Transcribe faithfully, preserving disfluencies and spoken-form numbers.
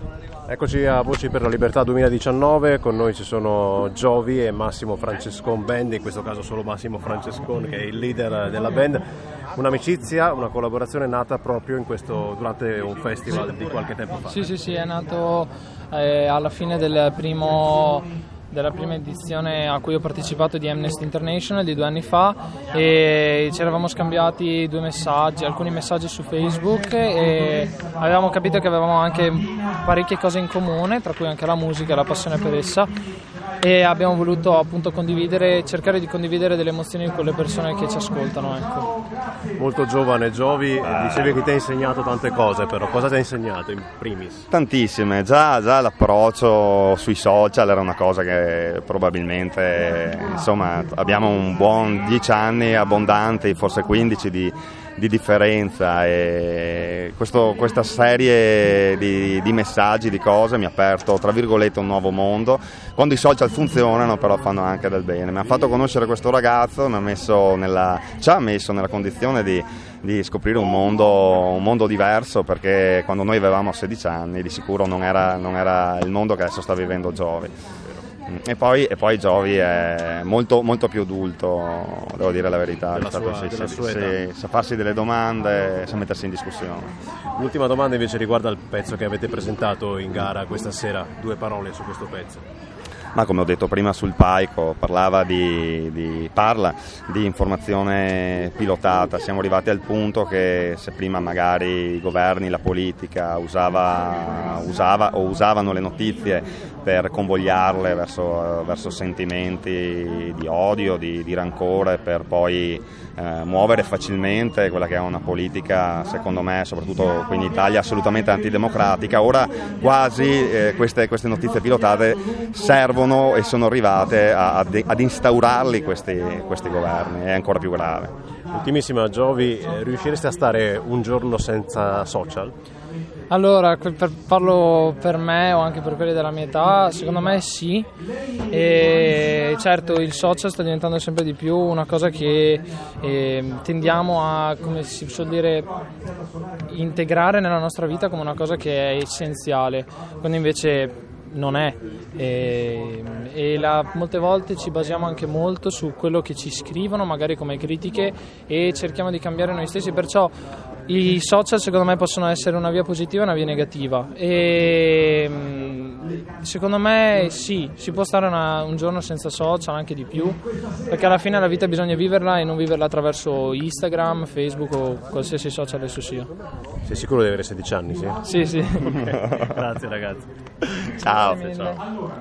Eccoci a Voci per la Libertà duemiladiciannove, con noi ci sono Giovi e Massimo Francescon Band, in questo caso solo Massimo Francescon che è il leader della band. Un'amicizia, una collaborazione nata proprio in questo, durante un festival di qualche tempo fa. Sì, sì, sì, è nato eh, alla fine del primo... della prima edizione a cui ho partecipato di Amnesty International di due anni fa, e ci eravamo scambiati due messaggi, alcuni messaggi su Facebook, e avevamo capito che avevamo anche parecchie cose in comune, tra cui anche la musica e la passione per essa, e abbiamo voluto appunto condividere, cercare di condividere delle emozioni con le persone che ci ascoltano, ecco. Molto giovane Giovi, dicevi che ti ha insegnato tante cose, però cosa ti ha insegnato in primis? Tantissime, già, già l'approccio sui social era una cosa che probabilmente, insomma, abbiamo un buon dieci anni abbondanti, forse quindici di, di differenza, e questo, questa serie di, di messaggi, di cose mi ha aperto tra virgolette un nuovo mondo. Quando i social funzionano però fanno anche del bene. Mi ha fatto conoscere questo ragazzo, mi ha messo nella, ci ha messo nella condizione di, di scoprire un mondo, un mondo diverso, perché quando noi avevamo sedici anni di sicuro non era, non era il mondo che adesso sta vivendo Giovi. E poi, e poi Giovi è molto, molto più adulto, devo dire la verità, della sua, sì, della sì, sua sì, età. sa farsi delle domande, sa mettersi in discussione. L'ultima domanda invece riguarda il pezzo che avete presentato in gara questa sera, due parole su questo pezzo. Ma come ho detto prima sul palco, parlava di, di, parla di informazione pilotata. Siamo arrivati al punto che se prima magari i governi, la politica usava, usava o usavano le notizie per convogliarle verso, verso sentimenti di odio, di, di rancore, per poi eh, muovere facilmente quella che è una politica, secondo me, soprattutto qui in Italia, assolutamente antidemocratica. Ora quasi eh, queste, queste notizie pilotate servono e sono arrivate a, ad instaurarli questi, questi governi. È ancora più grave. Ultimissima Giovi, eh, riuscireste a stare un giorno senza social? Allora, per, parlo per me o anche per quelli della mia età, secondo me sì, e certo il social sta diventando sempre di più una cosa che eh, tendiamo a, come si suol dire, integrare nella nostra vita come una cosa che è essenziale, quando invece non è, e, e la, molte volte ci basiamo anche molto su quello che ci scrivono, magari come critiche, e cerchiamo di cambiare noi stessi, perciò i social secondo me possono essere una via positiva e una via negativa, e secondo me sì, si può stare una, un giorno senza social, anche di più, perché alla fine la vita bisogna viverla e non viverla attraverso Instagram, Facebook o qualsiasi social esso sia. Sei sicuro di avere sedici anni, sì? Sì, sì. Okay. Grazie ragazzi. Ciao. Ciao.